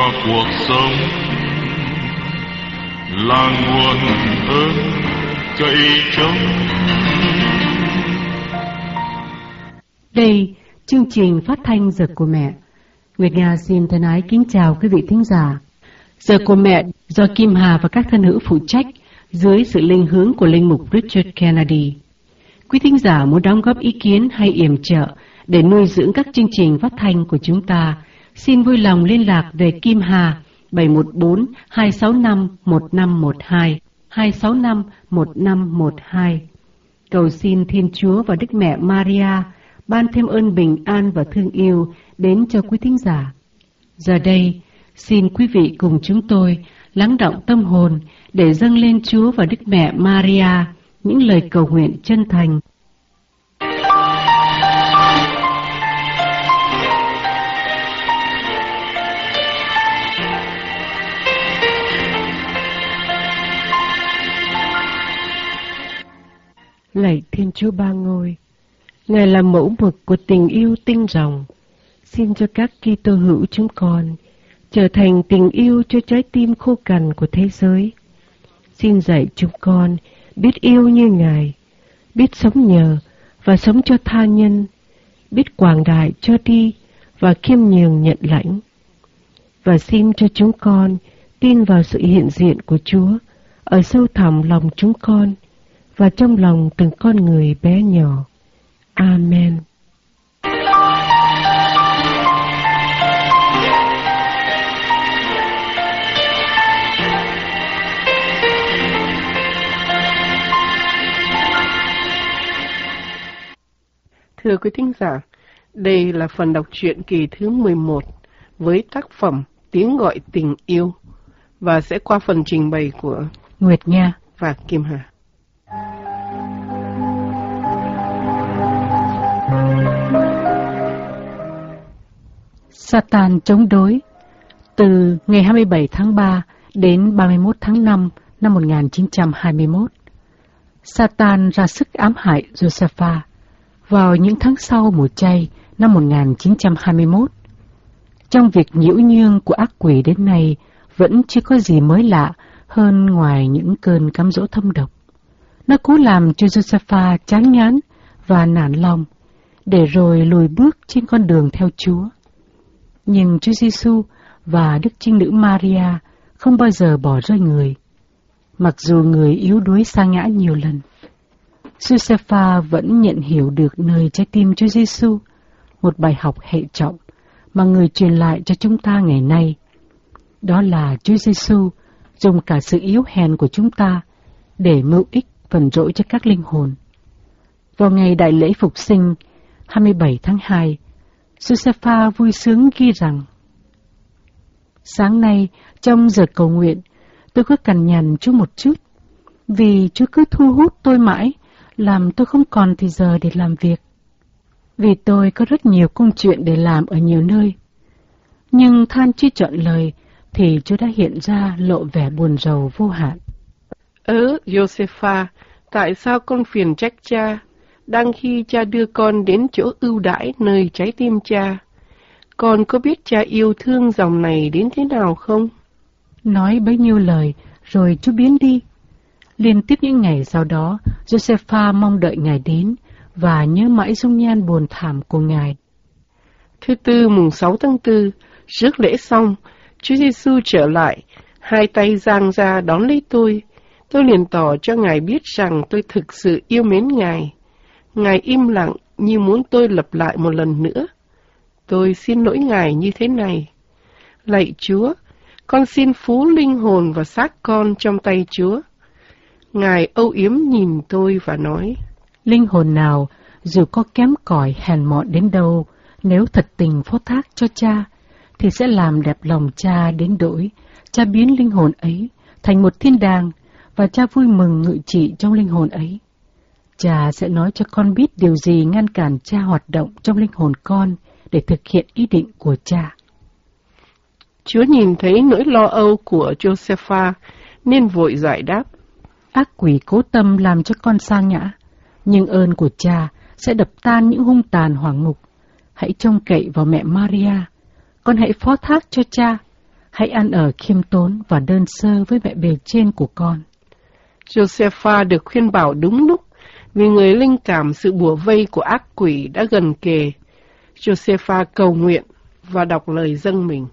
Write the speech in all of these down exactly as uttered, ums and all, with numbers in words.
cho cuộc sống, là nguồn ơn cậy trông. Đây, chương trình phát thanh Giờ của Mẹ. Nguyệt Nga xin thân ái kính chào quý vị thính giả. Giờ của Mẹ do Kim Hà và các thân hữu phụ trách dưới sự linh hướng của linh mục Richard Kennedy. Quý thính giả muốn đóng góp ý kiến hay yểm trợ để nuôi dưỡng các chương trình phát thanh của chúng ta, xin vui lòng liên lạc về Kim Hà bảy một bốn hai sáu năm một năm một hai, hai sáu năm một năm một hai. Cầu xin Thiên Chúa và Đức Mẹ Maria ban thêm ơn bình an và thương yêu đến cho quý thính giả. Giờ đây, xin quý vị cùng chúng tôi lắng đọng tâm hồn để dâng lên Chúa và Đức Mẹ Maria những lời cầu nguyện chân thành. Lạy Thiên Chúa Ba Ngôi, Ngài là mẫu mực của tình yêu tinh ròng. Xin cho các Kitô hữu chúng con trở thành tình yêu cho trái tim khô cằn của thế giới. Xin dạy chúng con biết yêu như Ngài, biết sống nhờ và sống cho tha nhân, biết quảng đại cho đi và khiêm nhường nhận lãnh. Và xin cho chúng con tin vào sự hiện diện của Chúa ở sâu thẳm lòng chúng con và trong lòng từng con người bé nhỏ. Amen. Thưa quý thính giả, đây là phần đọc truyện kỳ thứ mười một với tác phẩm Tiếng Gọi Tình Yêu và sẽ qua phần trình bày của Nguyệt Nga và Kim Hà. Satan chống đối. Từ ngày hai mươi bảy tháng ba đến ba mươi mốt tháng năm năm một nghìn chín trăm hai mươi mốt, Satan ra sức ám hại Josepha vào những tháng sau mùa chay năm một nghìn chín trăm hai mươi mốt. Trong việc nhiễu nhương của ác quỷ đến nay vẫn chưa có gì mới lạ hơn ngoài những cơn cám dỗ thâm độc. Nó cố làm cho Josepha chán ngán và nản lòng, để rồi lùi bước trên con đường theo Chúa. Nhưng Chúa Giêsu và Đức Trinh Nữ Maria không bao giờ bỏ rơi người, mặc dù người yếu đuối sa ngã nhiều lần. Josepha vẫn nhận hiểu được nơi trái tim Chúa Giêsu, một bài học hệ trọng mà người truyền lại cho chúng ta ngày nay. Đó là Chúa Giêsu dùng cả sự yếu hèn của chúng ta để mưu ích phần rỗi cho các linh hồn. Vào ngày đại lễ Phục sinh hai mươi bảy tháng hai, Josepha vui sướng ghi rằng: sáng nay trong giờ cầu nguyện, tôi có cằn nhằn Chúa một chút, vì Chúa cứ thu hút tôi mãi, làm tôi không còn thì giờ để làm việc. Vì tôi có rất nhiều công chuyện để làm ở nhiều nơi. Nhưng than chưa chọn lời, thì Chúa đã hiện ra lộ vẻ buồn rầu vô hạn. Ớ, Josepha, tại sao con phiền trách cha, đang khi cha đưa con đến chỗ ưu đãi nơi trái tim cha? Con có biết cha yêu thương dòng này đến thế nào không? Nói bấy nhiêu lời, rồi Chúa biến đi. Liên tiếp những ngày sau đó, Josepha mong đợi Ngài đến và nhớ mãi dung nhan buồn thảm của Ngài. Thứ Tư mùng sáu tháng tư, rước lễ xong, Chúa Giêsu trở lại, hai tay giang ra đón lấy tôi. Tôi liền tỏ cho Ngài biết rằng tôi thực sự yêu mến Ngài. Ngài im lặng như muốn tôi lặp lại một lần nữa. Tôi xin lỗi Ngài như thế này: lạy Chúa, con xin phú linh hồn và xác con trong tay Chúa. Ngài âu yếm nhìn tôi và nói: linh hồn nào dù có kém cỏi hèn mọn đến đâu, nếu thật tình phó thác cho cha, thì sẽ làm đẹp lòng cha đến đổi cha biến linh hồn ấy thành một thiên đàng, và cha vui mừng ngự trị trong linh hồn ấy. Cha sẽ nói cho con biết điều gì ngăn cản cha hoạt động trong linh hồn con để thực hiện ý định của cha. Chúa nhìn thấy nỗi lo âu của Josepha nên vội giải đáp: ác quỷ cố tâm làm cho con sa ngã, nhưng ơn của cha sẽ đập tan những hung tàn hỏa ngục. Hãy trông cậy vào mẹ Maria, con hãy phó thác cho cha, hãy ăn ở khiêm tốn và đơn sơ với mẹ bề trên của con. Josepha được khuyên bảo đúng lúc, vì người linh cảm sự bủa vây của ác quỷ đã gần kề. Josepha cầu nguyện và đọc lời dâng mình.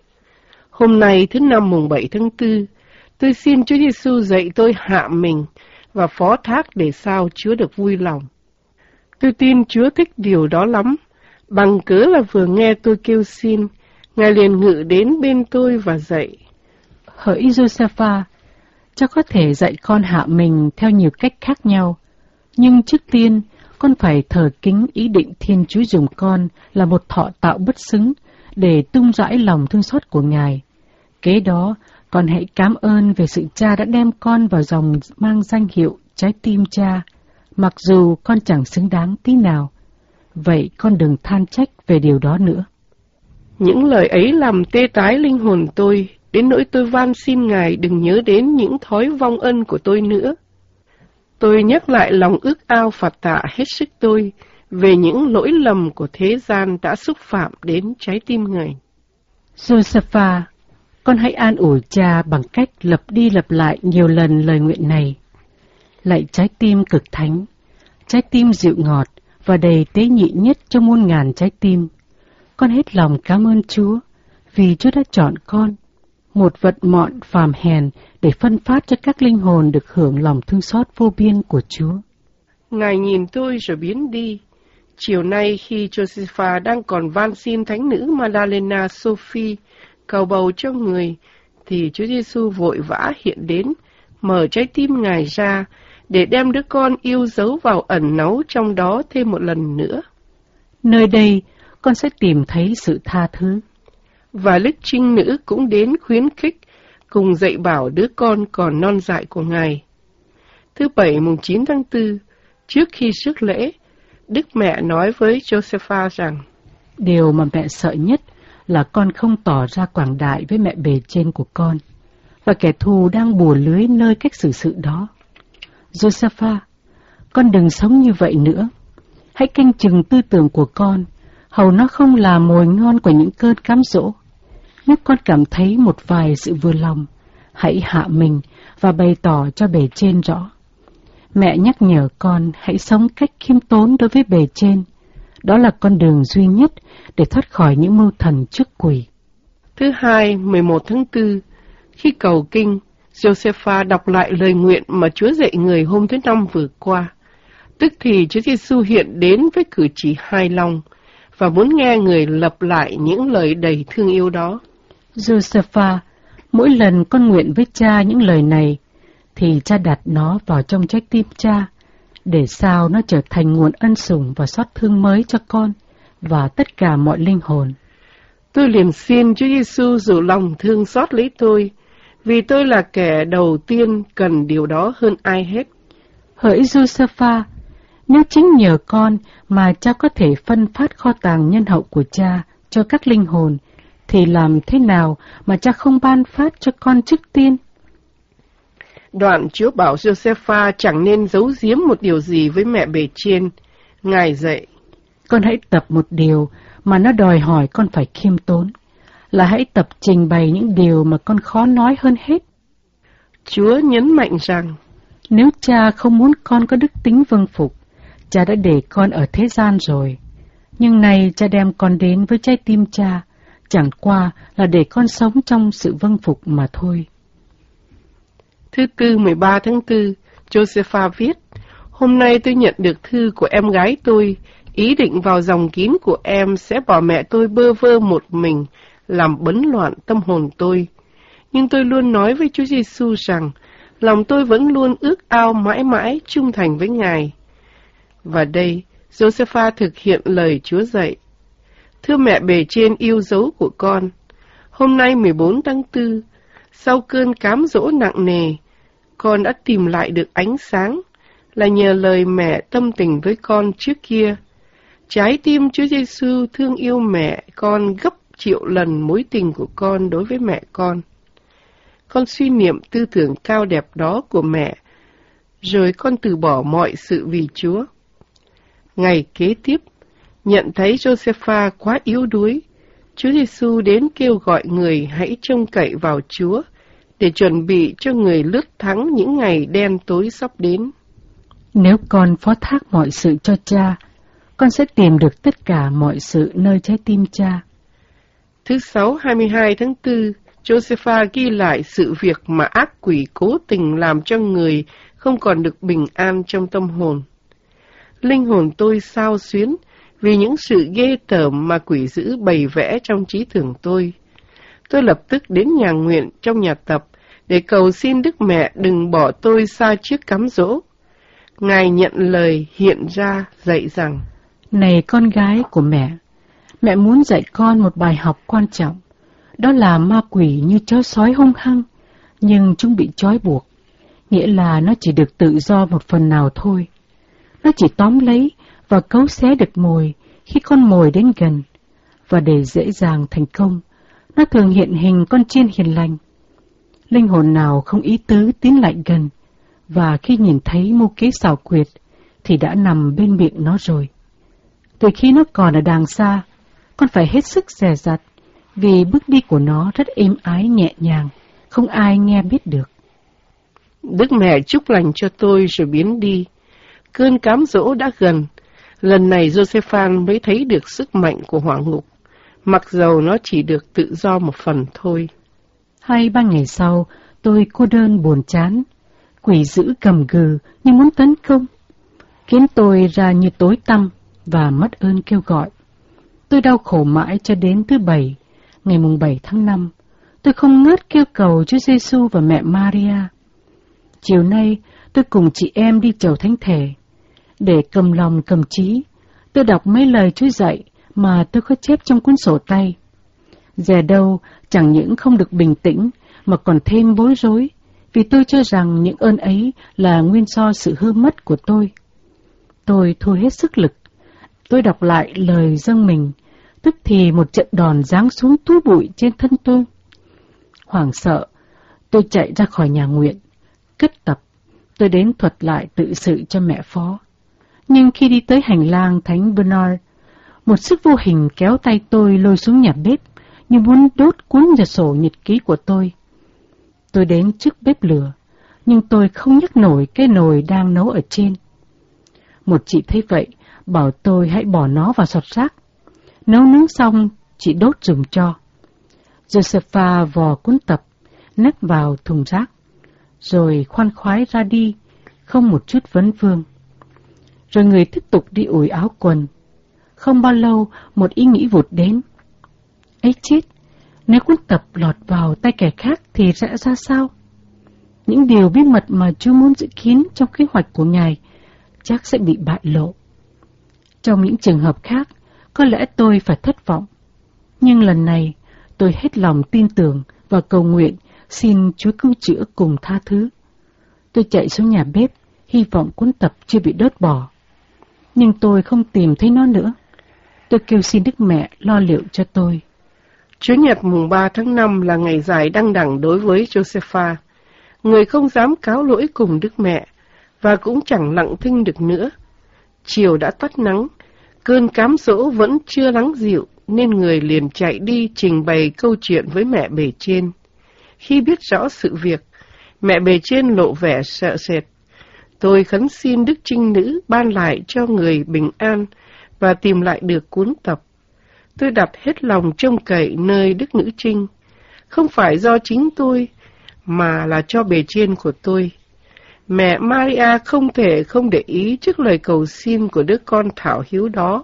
Hôm nay thứ năm mùng bảy tháng tư, tôi xin Chúa Giêsu dạy tôi hạ mình và phó thác để sao Chúa được vui lòng. Tôi tin Chúa thích điều đó lắm, bằng cớ là vừa nghe tôi kêu xin, Ngài liền ngự đến bên tôi và dạy. Hỡi Josepha, cha có thể dạy con hạ mình theo nhiều cách khác nhau, nhưng trước tiên con phải thờ kính ý định Thiên Chúa dùng con là một thọ tạo bất xứng để tung rãi lòng thương xót của Ngài. Kế đó, con hãy cảm ơn về sự cha đã đem con vào dòng mang danh hiệu trái tim cha, mặc dù con chẳng xứng đáng tí nào. Vậy con đừng than trách về điều đó nữa. Những lời ấy làm tê tái linh hồn tôi, đến nỗi tôi van xin Ngài đừng nhớ đến những thói vong ân của tôi nữa. Tôi nhắc lại lòng ước ao phạt tạ hết sức tôi về những lỗi lầm của thế gian đã xúc phạm đến trái tim Ngài. Josepha, con hãy an ủi cha bằng cách lặp đi lặp lại nhiều lần lời nguyện này. Lạy trái tim cực thánh, trái tim dịu ngọt và đầy tế nhị nhất trong muôn ngàn trái tim, con hết lòng cảm ơn Chúa vì Chúa đã chọn con, một vật mọn phàm hèn, để phân phát cho các linh hồn được hưởng lòng thương xót vô biên của Chúa. Ngài nhìn tôi rồi biến đi. Chiều nay khi Josepha đang còn van xin thánh nữ Madalena Sophie cầu bầu cho người, thì Chúa Giêsu vội vã hiện đến, mở trái tim Ngài ra để đem đứa con yêu dấu vào ẩn náu trong đó thêm một lần nữa. Nơi đây, con sẽ tìm thấy sự tha thứ. Và Đức Trinh Nữ cũng đến khuyến khích, cùng dạy bảo đứa con còn non dại của Ngài. Thứ Bảy mùng chín tháng tư, trước khi rước lễ, Đức Mẹ nói với Josepha rằng: Điều mà mẹ sợ nhất là con không tỏ ra quảng đại với mẹ bề trên của con, và kẻ thù đang bùa lưới nơi cách xử sự đó. Josepha, con đừng sống như vậy nữa. Hãy canh chừng tư tưởng của con, hầu nó không là mồi ngon của những cơn cám dỗ. Nếu con cảm thấy một vài sự vừa lòng, hãy hạ mình và bày tỏ cho bề trên rõ. Mẹ nhắc nhở con hãy sống cách khiêm tốn đối với bề trên. Đó là con đường duy nhất để thoát khỏi những mưu thần trước quỷ. Thứ Hai, mười một tháng tư, khi cầu kinh, Josepha đọc lại lời nguyện mà Chúa dạy người hôm thứ Năm vừa qua. Tức thì Chúa Giêsu hiện đến với cử chỉ hài lòng và muốn nghe người lặp lại những lời đầy thương yêu đó. Josepha, mỗi lần con nguyện với cha những lời này, thì cha đặt nó vào trong trái tim cha, để sao nó trở thành nguồn ân sủng và xót thương mới cho con và tất cả mọi linh hồn. Tôi liền xin Chúa Giêsu dù lòng thương xót lấy tôi, vì tôi là kẻ đầu tiên cần điều đó hơn ai hết. Hỡi Josepha, nếu chính nhờ con mà cha có thể phân phát kho tàng nhân hậu của cha cho các linh hồn, thì làm thế nào mà cha không ban phát cho con trước tiên? Đoạn Chúa bảo Josepha chẳng nên giấu giếm một điều gì với mẹ bề trên. Ngài dạy: Con hãy tập một điều mà nó đòi hỏi con phải khiêm tốn, là hãy tập trình bày những điều mà con khó nói hơn hết. Chúa nhấn mạnh rằng, nếu cha không muốn con có đức tính vâng phục, cha đã để con ở thế gian rồi. Nhưng nay cha đem con đến với trái tim cha, chẳng qua là để con sống trong sự vâng phục mà thôi. Thứ Tư mười ba tháng tư, Josepha viết: Hôm nay tôi nhận được thư của em gái tôi, ý định vào dòng kín của em sẽ bỏ mẹ tôi bơ vơ một mình, làm bấn loạn tâm hồn tôi. Nhưng tôi luôn nói với Chúa Giêsu rằng, lòng tôi vẫn luôn ước ao mãi mãi trung thành với Ngài. Và đây, Josepha thực hiện lời Chúa dạy. Thưa mẹ bề trên yêu dấu của con, hôm nay mười bốn tháng tư, sau cơn cám dỗ nặng nề, con đã tìm lại được ánh sáng, là nhờ lời mẹ tâm tình với con trước kia. Trái tim Chúa Giêsu thương yêu mẹ con gấp triệu lần mối tình của con đối với mẹ con. Con suy niệm tư tưởng cao đẹp đó của mẹ, rồi con từ bỏ mọi sự vì Chúa. Ngày kế tiếp, nhận thấy Josepha quá yếu đuối, Chúa Giêsu đến kêu gọi người hãy trông cậy vào Chúa để chuẩn bị cho người lướt thắng những ngày đen tối sắp đến. Nếu con phó thác mọi sự cho Cha, con sẽ tìm được tất cả mọi sự nơi trái tim Cha. Thứ Sáu hai mươi hai tháng tư, Josepha ghi lại sự việc mà ác quỷ cố tình làm cho người không còn được bình an trong tâm hồn. Linh hồn tôi xao xuyến vì những sự ghê tởm mà quỷ dữ bày vẽ trong trí tưởng tôi. Tôi lập tức đến nhà nguyện trong nhà tập để cầu xin Đức Mẹ đừng bỏ tôi xa chiếc cám dỗ. Ngài nhận lời hiện ra dạy rằng: Này con gái của mẹ, mẹ muốn dạy con một bài học quan trọng. Đó là ma quỷ như chó sói hung hăng, nhưng chúng bị trói buộc, nghĩa là nó chỉ được tự do một phần nào thôi. Nó chỉ tóm lấy và cấu xé được mồi khi con mồi đến gần, và để dễ dàng thành công, nó thường hiện hình con chiên hiền lành. Linh hồn nào không ý tứ tiến lại gần, và khi nhìn thấy mưu kế xảo quyệt, thì đã nằm bên miệng nó rồi. Từ khi nó còn ở đàng xa, con phải hết sức dè dặt, vì bước đi của nó rất êm ái nhẹ nhàng, không ai nghe biết được. Đức Mẹ chúc lành cho tôi rồi biến đi. Cơn cám dỗ đã gần. Lần này Josephan mới thấy được sức mạnh của hỏa ngục, mặc dầu nó chỉ được tự do một phần thôi. Hai ba ngày sau, tôi cô đơn buồn chán. Quỷ dữ gầm gừ như muốn tấn công, khiến tôi ra như tối tăm và mất ơn kêu gọi. Tôi đau khổ mãi cho đến thứ Bảy, ngày mùng bảy tháng năm. Tôi không ngớt kêu cầu Chúa Giêsu và mẹ Maria. Chiều nay, tôi cùng chị em đi chầu thánh thể. Để cầm lòng cầm trí, tôi đọc mấy lời Chúa dạy mà tôi có chép trong cuốn sổ tay. Dè đâu chẳng những không được bình tĩnh mà còn thêm bối rối, vì tôi cho rằng những ơn ấy là nguyên do sự hư mất của tôi. Tôi thu hết sức lực. Tôi đọc lại lời dâng mình, tức thì một trận đòn giáng xuống túi bụi trên thân tôi. Hoảng sợ, tôi chạy ra khỏi nhà nguyện. Cất tập, tôi đến thuật lại tự sự cho mẹ phó. Nhưng khi đi tới hành lang Thánh Bernard, một sức vô hình kéo tay tôi lôi xuống nhà bếp, như muốn đốt cuốn vào sổ nhật ký của tôi. Tôi đến trước bếp lửa, nhưng tôi không nhấc nổi cái nồi đang nấu ở trên. Một chị thấy vậy, bảo tôi hãy bỏ nó vào sọt rác. Nấu nướng xong, chị đốt dùng cho. Josepha vò cuốn tập, ném vào thùng rác, rồi khoan khoái ra đi, không một chút vấn vương. Rồi người tiếp tục đi ủi áo quần. Không bao lâu, một ý nghĩ vụt đến. Ấy chết, nếu cuốn tập lọt vào tay kẻ khác thì sẽ ra sao? Những điều bí mật mà Chúa muốn dự kiến trong kế hoạch của Ngài chắc sẽ bị bại lộ. Trong những trường hợp khác, có lẽ tôi phải thất vọng. Nhưng lần này, tôi hết lòng tin tưởng và cầu nguyện xin Chúa cứu chữa cùng tha thứ. Tôi chạy xuống nhà bếp, hy vọng cuốn tập chưa bị đốt bỏ. Nhưng tôi không tìm thấy nó nữa. Tôi kêu xin Đức Mẹ lo liệu cho tôi. Chủ nhật mùng ba tháng năm là ngày dài đăng đẳng đối với Josepha. Người không dám cáo lỗi cùng Đức Mẹ, và cũng chẳng lặng thinh được nữa. Chiều đã tắt nắng, cơn cám dỗ vẫn chưa lắng dịu, nên người liền chạy đi trình bày câu chuyện với mẹ bề trên. Khi biết rõ sự việc, mẹ bề trên lộ vẻ sợ sệt. Tôi khấn xin Đức Trinh Nữ ban lại cho người bình an và tìm lại được cuốn tập. Tôi đặt hết lòng trông cậy nơi Đức Nữ Trinh, không phải do chính tôi, mà là cho bề trên của tôi. Mẹ Maria không thể không để ý trước lời cầu xin của đứa con thảo hiếu đó.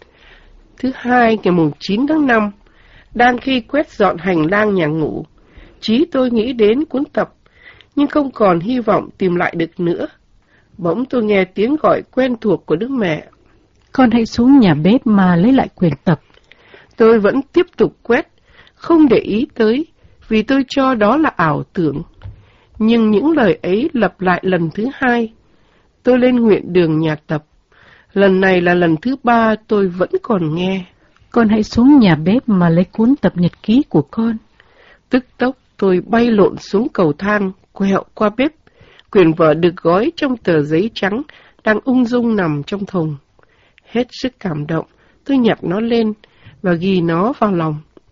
Thứ hai, ngày mùng chín tháng năm, đang khi quét dọn hành lang nhà ngủ, trí tôi nghĩ đến cuốn tập, nhưng không còn hy vọng tìm lại được nữa. Bỗng tôi nghe tiếng gọi quen thuộc của Đức Mẹ. Con hãy xuống nhà bếp mà lấy lại quyển tập. Tôi vẫn tiếp tục quét, không để ý tới, vì tôi cho đó là ảo tưởng. Nhưng những lời ấy lặp lại lần thứ hai. Tôi lên nguyện đường nhà tập. Lần này là lần thứ ba tôi vẫn còn nghe. Con hãy xuống nhà bếp mà lấy cuốn tập nhật ký của con. Tức tốc tôi bay lộn xuống cầu thang, quẹo qua bếp. Quyển vở được gói trong tờ giấy trắng đang ung dung nằm trong thùng. Hết sức cảm động, tôi nhặt nó lên và ghi nó vào lòng.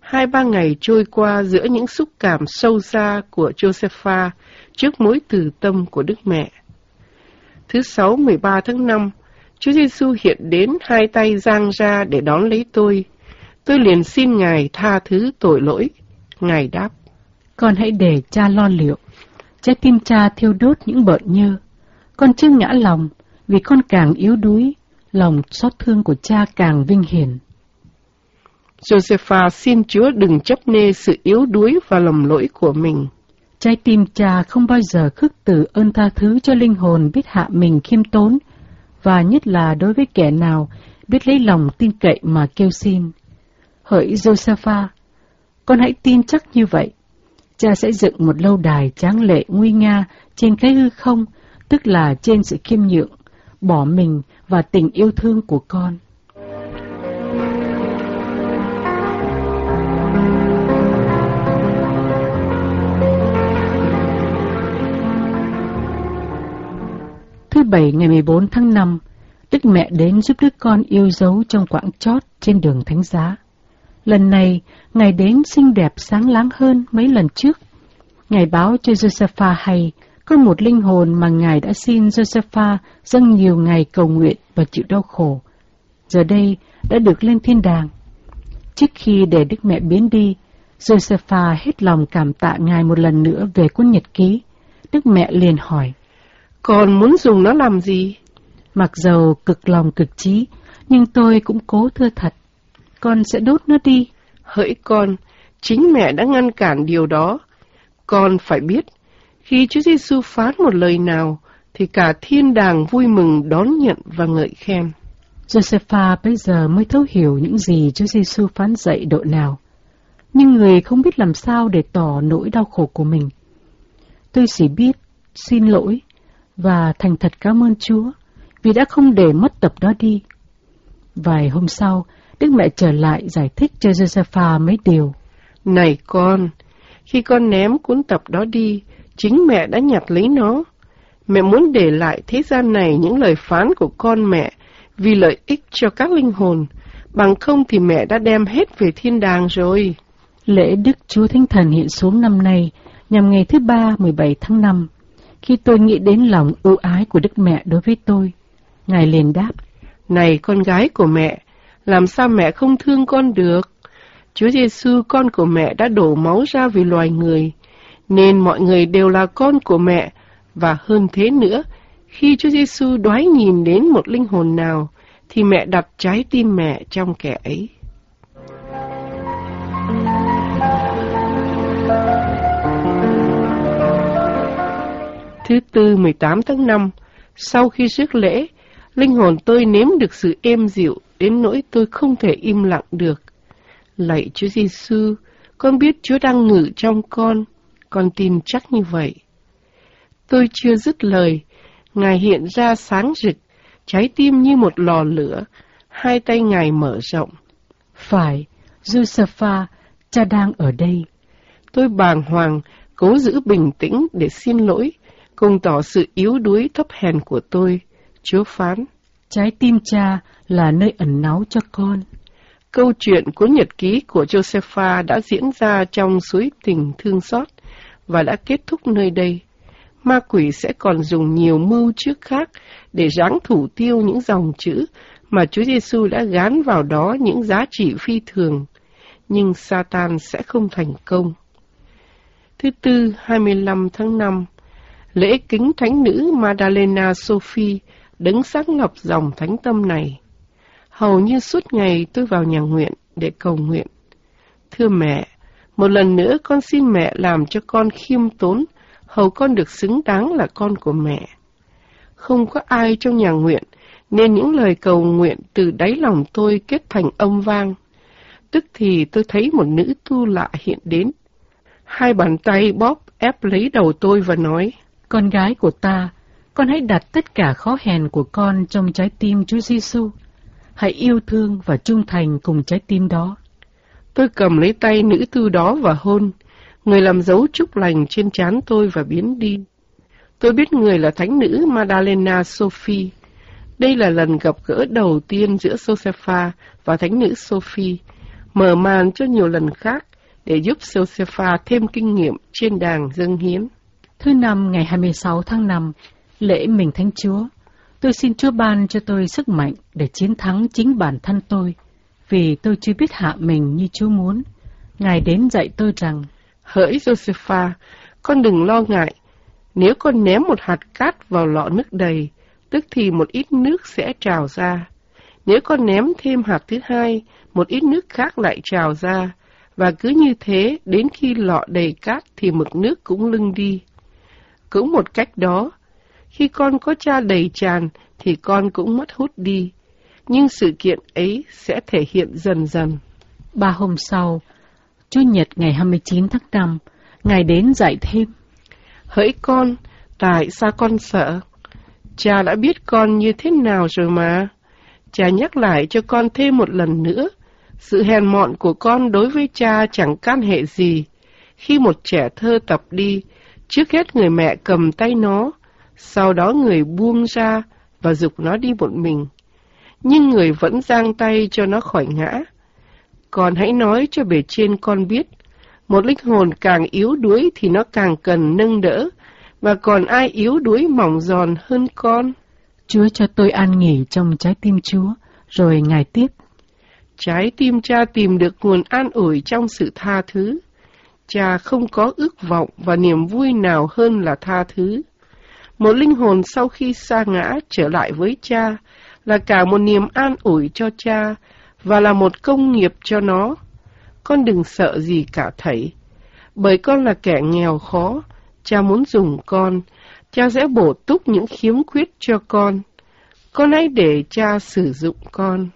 Hai ba ngày trôi qua giữa những xúc cảm sâu xa của Josepha trước mối từ tâm của Đức Mẹ. Thứ Sáu mười ba tháng năm, Chúa Giêsu hiện đến hai tay dang ra để đón lấy tôi. Tôi liền xin Ngài tha thứ tội lỗi. Ngài đáp: Con hãy để Cha lo liệu. Trái tim Cha thiêu đốt những bợn nhơ. Con chưa ngã lòng, vì con càng yếu đuối, lòng xót thương của Cha càng vinh hiển. Josepha xin Chúa đừng chấp nê sự yếu đuối và lầm lỗi của mình. Trái tim Cha không bao giờ khước từ ơn tha thứ cho linh hồn biết hạ mình khiêm tốn, và nhất là đối với kẻ nào biết lấy lòng tin cậy mà kêu xin. Hỡi Josepha, con hãy tin chắc như vậy. Cha sẽ dựng một lâu đài tráng lệ nguy nga trên cái hư không, tức là trên sự khiêm nhượng, bỏ mình và tình yêu thương của con. Thứ Bảy ngày mười bốn tháng năm, Đức Mẹ đến giúp đứa con yêu dấu trong quãng chót trên đường Thánh Giá. Lần này, Ngài đến xinh đẹp sáng láng hơn mấy lần trước. Ngài báo cho Josepha hay có một linh hồn mà Ngài đã xin Josepha dâng nhiều ngày cầu nguyện và chịu đau khổ, giờ đây đã được lên thiên đàng. Trước khi để Đức Mẹ biến đi, Josepha hết lòng cảm tạ Ngài một lần nữa về cuốn nhật ký. Đức Mẹ liền hỏi: Con muốn dùng nó làm gì? Mặc dầu cực lòng cực trí, nhưng tôi cũng cố thưa thật. Con sẽ đốt nó đi. Hỡi con, chính mẹ đã ngăn cản điều đó. Con phải biết, khi Chúa Giêsu phán một lời nào, thì cả thiên đàng vui mừng đón nhận và ngợi khen. Josepha bây giờ mới thấu hiểu những gì Chúa Giêsu phán dạy độ nào. Nhưng người không biết làm sao để tỏ nỗi đau khổ của mình. Tôi chỉ biết xin lỗi và thành thật cảm ơn Chúa vì đã không để mất tập đó đi. Vài hôm sau, Đức Mẹ trở lại giải thích cho Josepha mấy điều. Này con, khi con ném cuốn tập đó đi, chính mẹ đã nhặt lấy nó. Mẹ muốn để lại thế gian này những lời phán của con mẹ vì lợi ích cho các linh hồn, bằng không thì mẹ đã đem hết về thiên đàng rồi. Lễ Đức Chúa Thánh Thần hiện xuống năm nay nhằm ngày thứ ba mười bảy tháng năm. Khi tôi nghĩ đến lòng ưu ái của Đức Mẹ đối với tôi, Ngài liền đáp: Này con gái của mẹ, làm sao mẹ không thương con được? Chúa Giêsu con của mẹ đã đổ máu ra vì loài người, nên mọi người đều là con của mẹ. Và hơn thế nữa, khi Chúa Giêsu đoái nhìn đến một linh hồn nào, thì mẹ đặt trái tim mẹ trong kẻ ấy. Thứ Tư mười tám tháng năm, sau khi rước lễ, linh hồn tôi nếm được sự êm dịu đến nỗi tôi không thể im lặng được. Lạy Chúa Giêsu, con biết Chúa đang ngự trong con, con tin chắc như vậy. Tôi chưa dứt lời, Ngài hiện ra sáng rực, trái tim như một lò lửa, hai tay Ngài mở rộng. Phải, Josepha, Cha đang ở đây. Tôi bàng hoàng, cố giữ bình tĩnh để xin lỗi, cùng tỏ sự yếu đuối thấp hèn của tôi. Chúa phán: Trái tim Cha là nơi ẩn náu cho con. Câu chuyện cuốn nhật ký của Josepha đã diễn ra trong suối tình thương xót và đã kết thúc nơi đây. Ma quỷ sẽ còn dùng nhiều mưu trước khác để giáng thủ tiêu những dòng chữ mà Chúa Giêsu đã gán vào đó những giá trị phi thường, nhưng Satan sẽ không thành công. Thứ Tư, hai mươi lăm tháng năm, lễ kính thánh nữ Madalena Sophie, đấng sáng lập dòng thánh tâm này. Hầu như suốt ngày tôi vào nhà nguyện để cầu nguyện. Thưa mẹ, một lần nữa con xin mẹ làm cho con khiêm tốn, hầu con được xứng đáng là con của mẹ. Không có ai trong nhà nguyện, nên những lời cầu nguyện từ đáy lòng tôi kết thành âm vang. Tức thì tôi thấy một nữ tu lạ hiện đến. Hai bàn tay bóp ép lấy đầu tôi và nói: Con gái của ta, con hãy đặt tất cả khó hèn của con trong trái tim Chúa Giêsu. Hãy yêu thương và trung thành cùng trái tim đó. Tôi cầm lấy tay nữ tu đó và hôn. Người làm dấu chúc lành trên trán tôi và biến đi. Tôi biết người là thánh nữ Madalena Sophie. Đây là lần gặp gỡ đầu tiên giữa Josepha và thánh nữ Sophie. mở màn cho nhiều lần khác để giúp Josepha thêm kinh nghiệm trên đàng dâng hiến. Thứ năm ngày hai mươi sáu tháng năm, lễ Mừng Thánh Chúa, tôi xin Chúa ban cho tôi sức mạnh để chiến thắng chính bản thân tôi, vì tôi chưa biết hạ mình như Chúa muốn. Ngài đến dạy tôi rằng: Hỡi Josepha, con đừng lo ngại. Nếu con ném một hạt cát vào lọ nước đầy, tức thì một ít nước sẽ trào ra. Nếu con ném thêm hạt thứ hai, một ít nước khác lại trào ra. Và cứ như thế, đến khi lọ đầy cát thì mực nước cũng lưng đi. Cũng một cách đó, khi con có cha đầy tràn thì con cũng mất hút đi. Nhưng sự kiện ấy sẽ thể hiện dần dần. Ba hôm sau, Chủ nhật ngày hai mươi chín tháng năm, Ngài đến dạy thêm: Hỡi con, tại sao con sợ? Cha đã biết con như thế nào rồi mà. Cha nhắc lại cho con thêm một lần nữa. Sự hèn mọn của con đối với cha chẳng can hệ gì. Khi một trẻ thơ tập đi, trước hết người mẹ cầm tay nó, sau đó người buông ra và giục nó đi một mình. Nhưng người vẫn giang tay cho nó khỏi ngã. Con hãy nói cho bề trên con biết, một linh hồn càng yếu đuối thì nó càng cần nâng đỡ, và còn ai yếu đuối mỏng giòn hơn con? Chúa cho tôi an nghỉ trong trái tim Chúa, rồi Ngài tiếp: Trái tim cha tìm được nguồn an ủi trong sự tha thứ. Cha không có ước vọng và niềm vui nào hơn là tha thứ. Một linh hồn sau khi sa ngã trở lại với cha là cả một niềm an ủi cho cha và là một công nghiệp cho nó. Con đừng sợ gì cả thảy. Bởi con là kẻ nghèo khó, cha muốn dùng con, cha sẽ bổ túc những khiếm khuyết cho con. Con hãy để cha sử dụng con.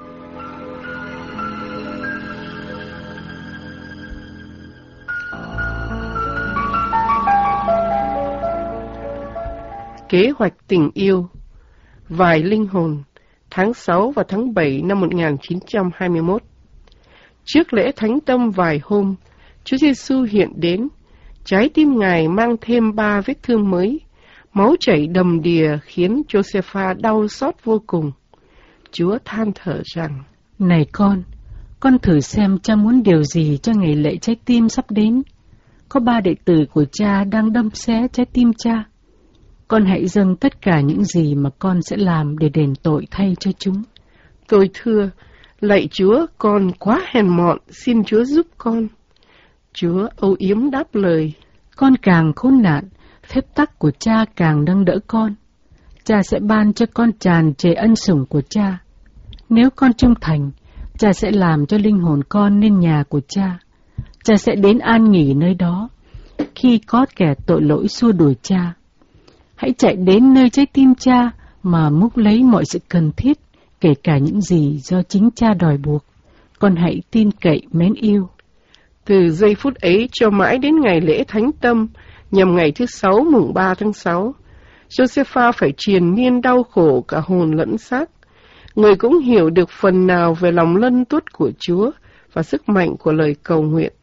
Kế hoạch tình yêu. Vài linh hồn. Tháng sáu và tháng bảy năm một nghìn chín trăm hai mươi mốt. Trước lễ Thánh Tâm vài hôm, Chúa Giêsu hiện đến. Trái tim Ngài mang thêm ba vết thương mới. Máu chảy đầm đìa khiến Josepha đau xót vô cùng. Chúa than thở rằng: Này con, con thử xem cha muốn điều gì cho ngày lễ trái tim sắp đến. Có ba đệ tử của cha đang đâm xé trái tim cha. Con hãy dâng tất cả những gì mà con sẽ làm để đền tội thay cho chúng. Tôi thưa, lạy Chúa, con quá hèn mọn, xin Chúa giúp con. Chúa âu yếm đáp lời: Con càng khốn nạn, phép tắc của cha càng nâng đỡ con. Cha sẽ ban cho con tràn trề ân sủng của cha. Nếu con trung thành, cha sẽ làm cho linh hồn con nên nhà của cha. Cha sẽ đến an nghỉ nơi đó, khi có kẻ tội lỗi xua đuổi cha. Hãy chạy đến nơi trái tim cha mà múc lấy mọi sự cần thiết, kể cả những gì do chính cha đòi buộc. Con hãy tin cậy mến yêu. Từ giây phút ấy cho mãi đến ngày lễ Thánh Tâm, nhằm ngày thứ sáu mùng ba tháng sáu, Josepha phải triền miên đau khổ cả hồn lẫn xác. Người cũng hiểu được phần nào về lòng lân tuất của Chúa và sức mạnh của lời cầu nguyện.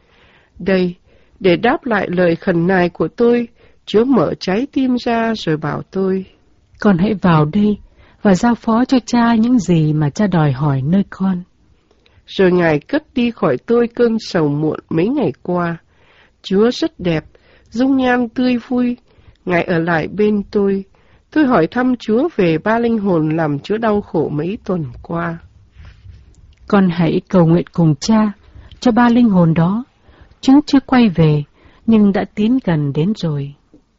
Đây, để đáp lại lời khẩn nài của tôi, Chúa mở trái tim ra rồi bảo tôi: Con hãy vào đây và giao phó cho cha những gì mà cha đòi hỏi nơi con. Rồi Ngài cất đi khỏi tôi cơn sầu muộn mấy ngày qua. Chúa rất đẹp, dung nhan tươi vui. Ngài ở lại bên tôi. Tôi hỏi thăm Chúa về ba linh hồn làm Chúa đau khổ mấy tuần qua. Con hãy cầu nguyện cùng cha cho ba linh hồn đó. Chúng chưa quay về, nhưng đã tiến gần đến rồi.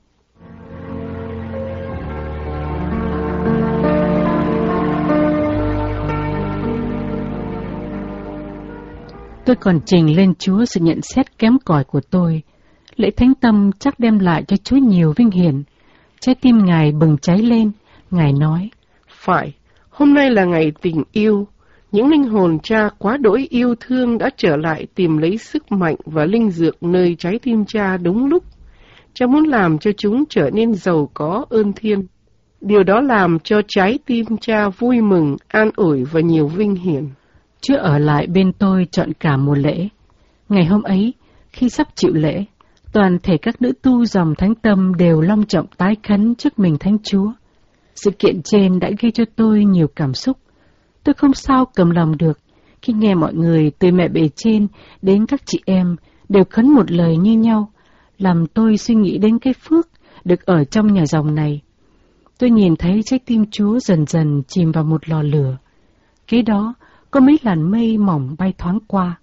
Tôi còn trình lên Chúa sự nhận xét kém cỏi của tôi. Lễ Thánh Tâm chắc đem lại cho Chúa nhiều vinh hiển. Trái tim Ngài bừng cháy lên. Ngài nói: Phải, hôm nay là ngày tình yêu. Những linh hồn cha quá đỗi yêu thương đã trở lại tìm lấy sức mạnh và linh dược nơi trái tim cha đúng lúc. Cha muốn làm cho chúng trở nên giàu có ơn thiên. Điều đó làm cho trái tim cha vui mừng, an ủi và nhiều vinh hiển. Chúa ở lại bên tôi trọn cả mùa lễ. Ngày hôm ấy, khi sắp chịu lễ, toàn thể các nữ tu dòng Thánh Tâm đều long trọng tái khấn trước mình Thánh Chúa. Sự kiện trên đã gây cho tôi nhiều cảm xúc. Tôi không sao cầm lòng được Khi nghe mọi người từ mẹ bề trên đến các chị em đều khấn một lời như nhau, làm tôi suy nghĩ đến cái phước được ở trong nhà dòng này. Tôi nhìn thấy trái tim Chúa dần dần chìm vào một lò lửa. Kế đó có mấy làn mây mỏng bay thoáng qua.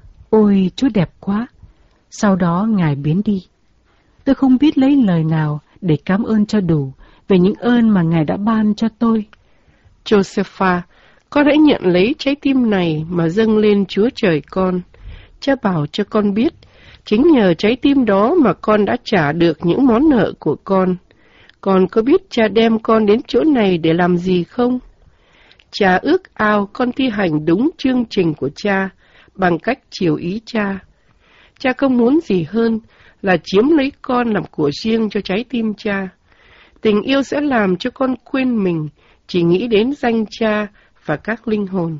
Ôi, Chúa đẹp quá! Sau đó Ngài biến đi. Tôi không biết lấy lời nào để cảm ơn cho đủ về những ơn mà Ngài đã ban cho tôi. Josepha, con hãy nhận lấy trái tim này mà dâng lên Chúa Trời con. Cha bảo cho con biết, chính nhờ trái tim đó mà con đã trả được những món nợ của con. Con có biết cha đem con đến chỗ này để làm gì không? Cha ước ao con thi hành đúng chương trình của cha bằng cách chiều ý cha. Cha không muốn gì hơn là chiếm lấy con làm của riêng cho trái tim cha. Tình yêu sẽ làm cho con quên mình, chỉ nghĩ đến danh cha và các linh hồn.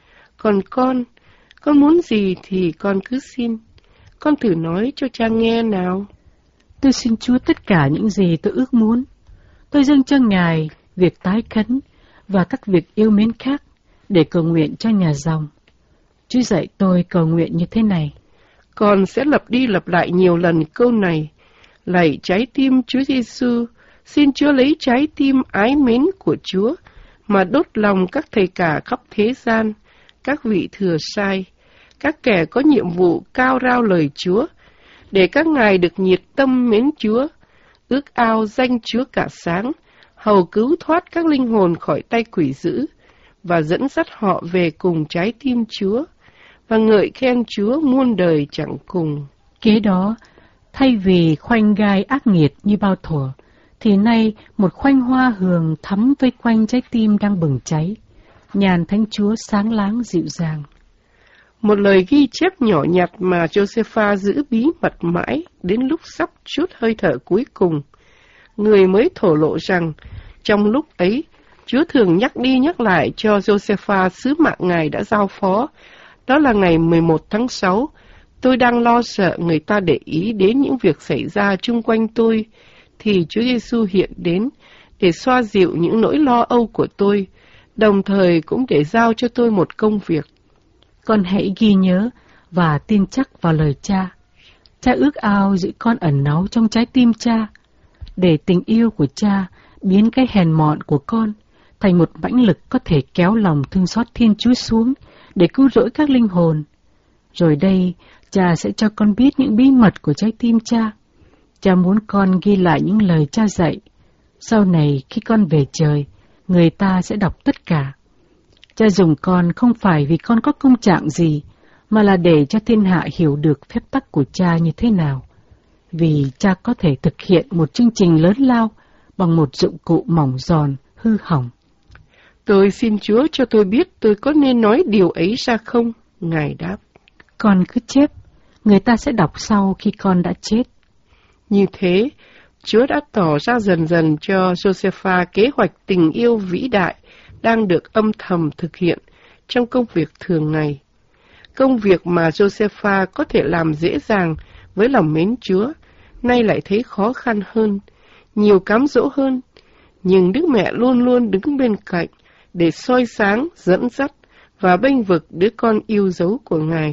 Còn con, con muốn gì thì con cứ xin. Con thử nói cho cha nghe nào. Tôi xin Chúa tất cả những gì tôi ước muốn. Tôi dâng cho Ngài việc tái khấn và các việc yêu mến khác để cầu nguyện cho nhà dòng. Chúa dạy tôi cầu nguyện như thế này. Con sẽ lặp đi lặp lại nhiều lần câu này. Lạy trái tim Chúa Giêsu, xin Chúa lấy trái tim ái mến của Chúa mà đốt lòng các thầy cả khắp thế gian, các vị thừa sai, các kẻ có nhiệm vụ cao rao lời Chúa, để các ngài được nhiệt tâm mến Chúa, ước ao danh Chúa cả sáng, hầu cứu thoát các linh hồn khỏi tay quỷ dữ, và dẫn dắt họ về cùng trái tim Chúa, và ngợi khen Chúa muôn đời chẳng cùng. Kế đó, thay vì khoanh gai ác nghiệt như bao thuở, thì nay một khoanh hoa hường thắm vây quanh trái tim đang bừng cháy, nhàn Thánh Chúa sáng láng dịu dàng. Một lời ghi chép nhỏ nhặt mà Josepha giữ bí mật mãi đến lúc sắp trút hơi thở cuối cùng. Người mới thổ lộ rằng, trong lúc ấy, Chúa thường nhắc đi nhắc lại cho Josepha sứ mạng Ngài đã giao phó. Đó là ngày mười một tháng sáu, tôi đang lo sợ người ta để ý đến những việc xảy ra chung quanh tôi, thì Chúa Giêsu hiện đến để xoa dịu những nỗi lo âu của tôi, đồng thời cũng để giao cho tôi một công việc. Con hãy ghi nhớ và tin chắc vào lời cha. Cha ước ao giữ con ẩn náu trong trái tim cha, để tình yêu của cha biến cái hèn mọn của con thành một mãnh lực có thể kéo lòng thương xót Thiên Chúa xuống để cứu rỗi các linh hồn. Rồi đây, cha sẽ cho con biết những bí mật của trái tim cha. Cha muốn con ghi lại những lời cha dạy. Sau này khi con về trời, người ta sẽ đọc tất cả. Cha dùng con không phải vì con có công trạng gì, mà là để cho thiên hạ hiểu được phép tắc của cha như thế nào. Vì cha có thể thực hiện một chương trình lớn lao bằng một dụng cụ mỏng giòn, hư hỏng. Tôi xin Chúa cho tôi biết tôi có nên nói điều ấy ra không? Ngài đáp. Con cứ chép, người ta sẽ đọc sau khi con đã chết. Như thế, Chúa đã tỏ ra dần dần cho Josepha kế hoạch tình yêu vĩ đại đang được âm thầm thực hiện trong công việc thường ngày. Công việc mà Josepha có thể làm dễ dàng với lòng mến Chúa, nay lại thấy khó khăn hơn, nhiều cám dỗ hơn. Nhưng Đức Mẹ luôn luôn đứng bên cạnh để soi sáng, dẫn dắt và bênh vực đứa con yêu dấu của Ngài.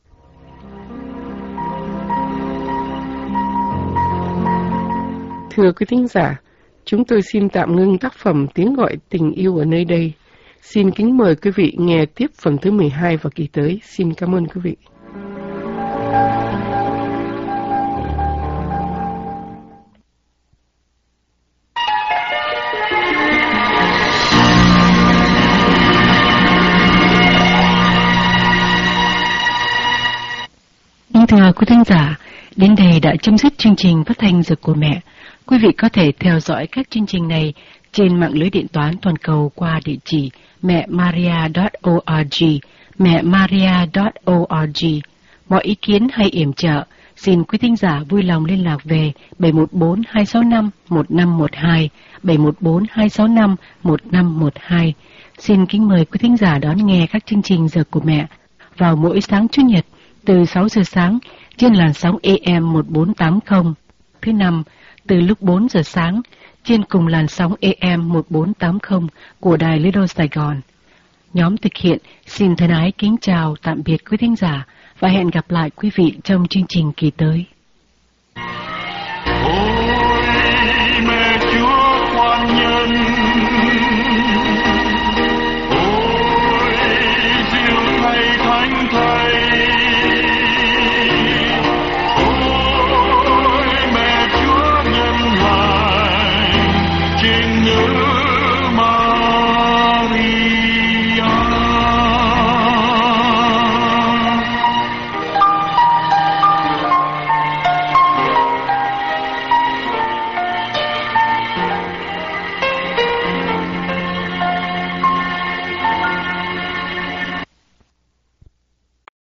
Thưa quý thính giả, chúng tôi xin tạm ngưng tác phẩm Tiếng Gọi Tình Yêu ở nơi đây. Xin kính mời quý vị nghe tiếp phần thứ mười hai vào kỳ tới. Xin cảm ơn quý vị. Thưa quý thính giả, đến đây đã chấm dứt chương trình phát thanh Giờ của Mẹ. Quý vị có thể theo dõi các chương trình này trên mạng lưới điện toán toàn cầu qua địa chỉ mẹ maria chấm org, mẹ maria chấm org. Mọi ý kiến hay yểm trợ, xin quý thính giả vui lòng liên lạc về bảy một bốn hai sáu năm một năm một hai, bảy một bốn hai sáu năm một năm một hai. Xin kính mời quý thính giả đón nghe các chương trình Giờ của Mẹ vào mỗi sáng Chủ nhật từ sáu giờ sáng trên làn sóng A M một bốn tám không. Thứ năm, từ lúc bốn giờ sáng trên cùng làn sóng A M một bốn tám không của Đài Lido Sài Gòn. Nhóm thực hiện xin thân ái kính chào tạm biệt quý thính giả và hẹn gặp lại quý vị trong chương trình kỳ tới.